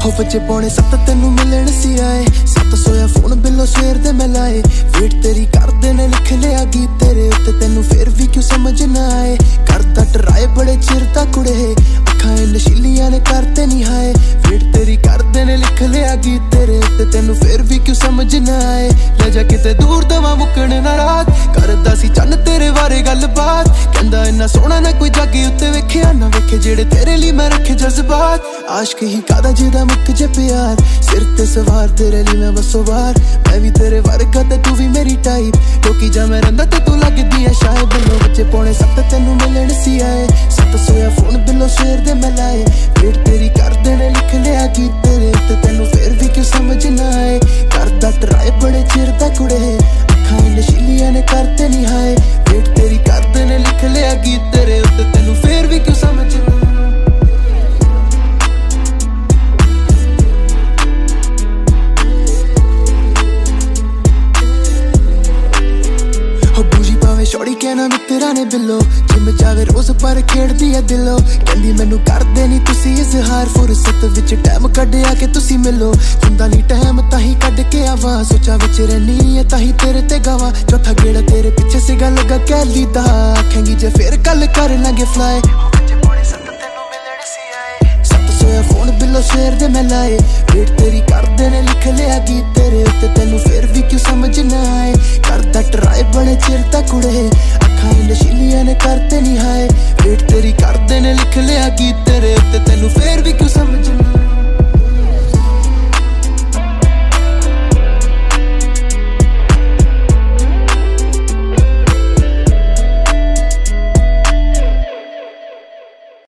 हो बच्चे पौने 7 तेनू मिलन सी आए, 7 सोया फोन बिलो सवेर दे मैं लाए। वेट तेरी करदे ने लिख लिया गीत तेरे उत्ते, तेनू फिर भी क्यों समझ ना आए। करदा टराए बड़े चिर दा कुड़े, अखां नशीलियां ने करते नहीं हाए। वेट तेरी करदे ने लिख लिया गीत तेरे उत्ते, तेनू फिर भी क्यों समझ ना आए। ले जा किते दूर दवा मुकण ना रात, करदा सी चन्न तेरे बारे गलबात। कहंदा इन्ना सोहना ना कोई जागे उत्ते वेखिया ना वेखे, जेड़े तेरे लिए मैं रखे जज्बात। आशिक ही कादा जिहदा मुक जे प्यार, सिर ते सवार तेरे लिए मैं बसो बार। मैं भी तेरे वर्गा ते तू भी मेरी टाइप, लोकी जा मैं रंदा ते तू लगदी है शायद। बिलो बच्चे पौने 7 तेनू मिलन सी आए, 7 सोया फोन बिलो सवेर दे मैं लाए। वेट तेरी करदे ने लिख लिया गीत तेरे उत्ते, तेनू फिर भी क्यों समझ ना आए। करदा टराए बड़े चिर दा कुड़े, अखां नशीलियां ने करते नहीं हाए। वेट तेरी करदे ने लिख लिया गीत तेरे उत्ते, तेनू फिर भी क्यों समझ ना आए। छोड़ी कहना मित्रा ने बिलो, जिम जावे रोज पर खेड़दी है दिलो। कहंदी मैनू करदे नी तुसी इजहार, फुरसत विच टाइम कढिया के तुसी मिलो। हुंदा नी टाइम ताही कढ के आवा, सोचा विच रहनी है ताही तेरे ते गावा। चौथा गेड़ा तेरे पीछे सिगा लगा कैली दा, आखेंगी जे फिर कल कर लांगे फ्लाई। फोन बिलो सवेर दे मैं लाए, वेट तेरी करदे ने लिख लिया गीत तेरे उत्ते, तेनू फिर भी क्यों समझ ना आए। करदा टराए बड़े चिर दा कुड़े, अखां नशीलियां ने करते नहीं हाए। वेट तेरी करदे ने लिख लिया गीत तेरे उत्ते, तेनू फिर भी क्यों समझ ना आए।